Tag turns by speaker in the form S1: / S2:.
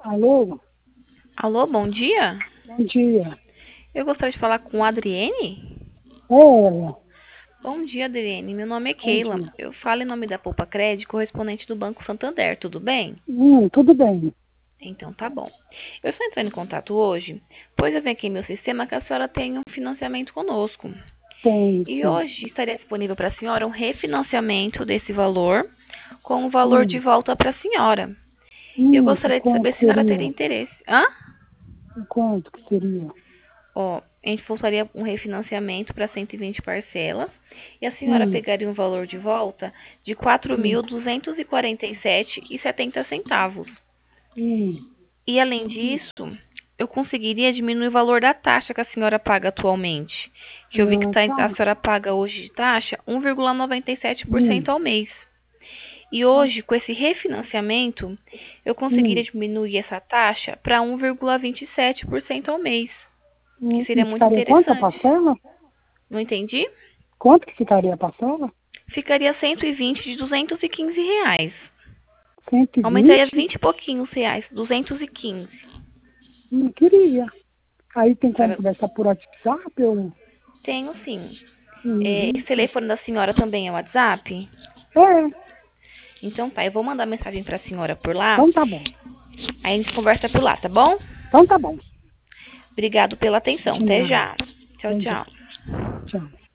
S1: Alô,
S2: Alô, bom dia.
S1: bom dia.
S2: Eu gostaria de falar com a Adriene.
S1: É ela,
S2: Bom dia, Adriene. Meu nome é
S1: bom
S2: Keila.
S1: dia.
S2: Eu falo em nome da Poupa Crédito, correspondente do Banco Santander. Tudo bem?
S1: Tudo bem.
S2: Então tá bom. Eu estou entrando em contato hoje, pois eu vi aqui em meu sistema que a senhora tem um financiamento conosco.
S1: Tem,
S2: E
S1: sim.
S2: hoje estaria disponível para a senhora um refinanciamento desse valor, com o valor de
S1: Hum,
S2: volta para a senhora. E eu
S1: e
S2: gostaria de
S1: quanto
S2: saber
S1: que
S2: se a senhora
S1: seria?
S2: teria interesse. Hã?
S1: E quanto que seria?
S2: Ó, a gente faria um refinanciamento para 120 parcelas e a senhora
S1: Hum,
S2: pegaria um valor de volta de quatro
S1: hum,
S2: mil duzentos e quarenta e sete e setenta centavos.
S1: hum.
S2: E além disso, eu conseguiria diminuir o valor da taxa que a senhora paga atualmente. Que eu vi que
S1: Ah,
S2: a
S1: tá.
S2: senhora paga hoje de taxa 1,97%
S1: Hum,
S2: ao mês. E hoje, com esse refinanciamento, eu conseguiria
S1: hum,
S2: diminuir essa taxa para 1,27% ao mês, que
S1: E
S2: seria muito
S1: ficaria quanto a
S2: interessante.
S1: parcela?
S2: Não entendi?
S1: Quanto que ficaria a parcela?
S2: Ficaria 120 de R$ 215. Aumentaria
S1: 120?
S2: 20 e pouquinhos reais, 215.
S1: Não queria. Aí tem como
S2: Sabe?
S1: conversar por WhatsApp ou...
S2: Tenho sim.
S1: Uhum.
S2: Esse telefone da senhora também é WhatsApp?
S1: É,
S2: Então tá, eu vou mandar mensagem pra senhora por lá.
S1: então tá bom.
S2: Aí a gente conversa por lá, tá bom?
S1: Então tá bom.
S2: Obrigado pela atenção.
S1: De
S2: Até
S1: nada.
S2: já. Tchau,
S1: Até já.
S2: tchau.
S1: Tchau.